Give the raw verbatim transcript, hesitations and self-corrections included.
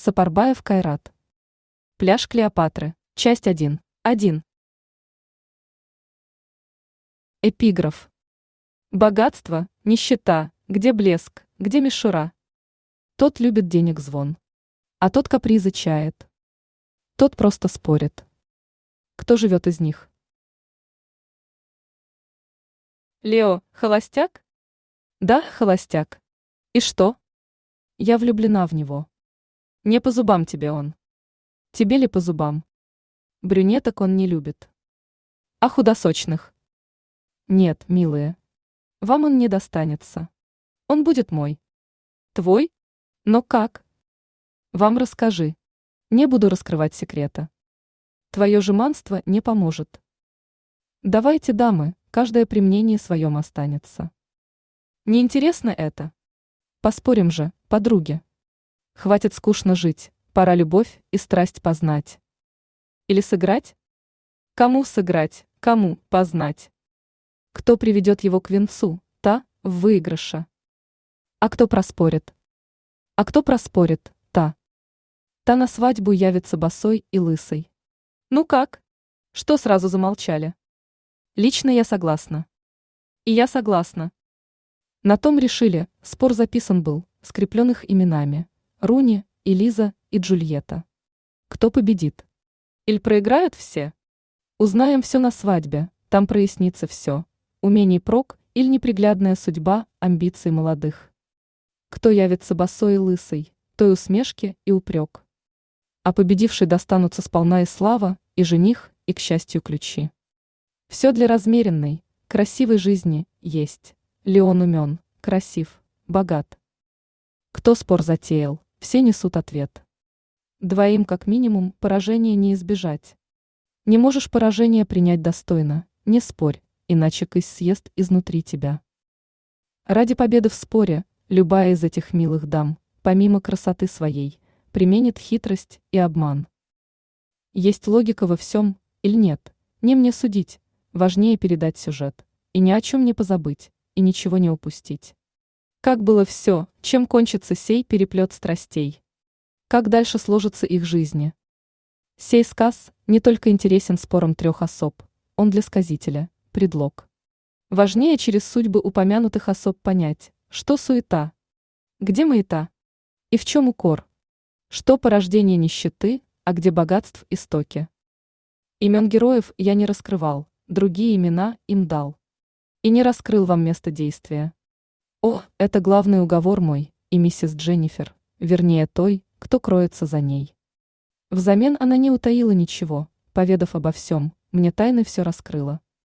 Сапарбаев Кайрат. Пляж Клеопатры. Часть один. один. Эпиграф. Богатство, нищета, где блеск, где мишура. Тот любит денег звон, а тот капризы чает. Тот просто спорит. Кто живет из них? Лео, холостяк? Да, холостяк. И что? Я влюблена в него. Не по зубам тебе он. Тебе ли по зубам? Брюнеток он не любит. А худосочных? Нет, милые. Вам он не достанется. Он будет мой. Твой? Но как? Вам расскажи. Не буду раскрывать секрета. Твое жеманство не поможет. Давайте, дамы, каждое при мнении своем останется. Неинтересно это? Поспорим же, подруги. Хватит скучно жить, пора любовь и страсть познать. Или сыграть? Кому сыграть, кому познать? Кто приведет его к венцу, та в выигрыше. А кто проспорит? А кто проспорит, та. Та на свадьбу явится босой и лысой. Ну как? Что сразу замолчали? Лично я согласна. И я согласна. На том решили, спор записан был, скреплен их именами. Руни, Элиза и Джульетта. Кто победит? Или проиграют все? Узнаем все на свадьбе, там прояснится все. Умений прок или неприглядная судьба амбиций молодых. Кто явится босой и лысый, той усмешки и упрек. А победившей достанутся сполна и слава, и жених, и, к счастью, ключи. Все для размеренной, красивой жизни есть. Леон умен, красив, богат. Кто спор затеял, все несут ответ. Двоим как минимум поражения не избежать. Не можешь поражение принять достойно, не спорь, иначе кысь съест изнутри тебя. Ради победы в споре, любая из этих милых дам, помимо красоты своей, применит хитрость и обман. Есть логика во всем, или нет, не мне судить, важнее передать сюжет, и ни о чем не позабыть, и ничего не упустить. Как было все, чем кончится сей переплет страстей? Как дальше сложится их жизни? Сей сказ не только интересен спором трех особ, он для сказителя – предлог. Важнее через судьбы упомянутых особ понять, что суета, где маята и в чем укор, что порождение нищеты, а где богатств истоки. Имен героев я не раскрывал, другие имена им дал. И не раскрыл вам место действия. О, это главный уговор мой, и миссис Дженнифер, вернее той, кто кроется за ней. Взамен она не утаила ничего, поведав обо всем, мне тайны все раскрыла.